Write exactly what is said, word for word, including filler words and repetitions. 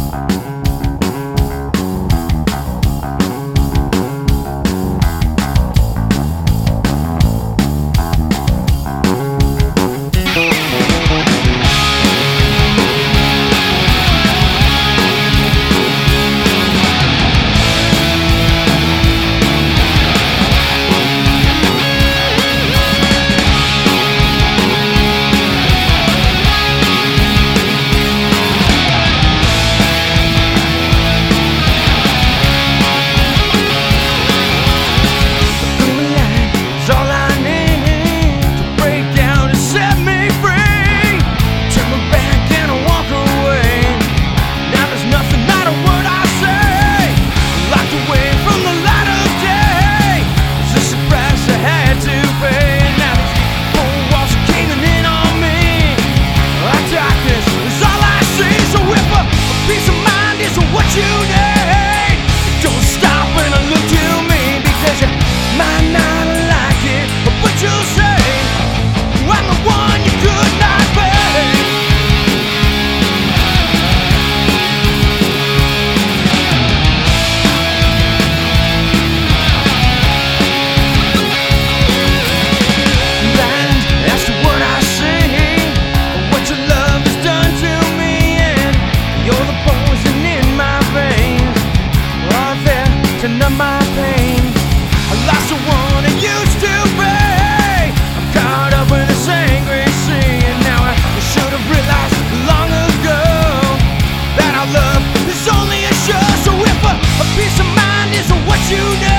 Numb my pain. I lost the one I used to be. I'm caught up in this angry sea, and now I should have realized long ago that our love is only a show. So if a, a peace of mind isn't what you need,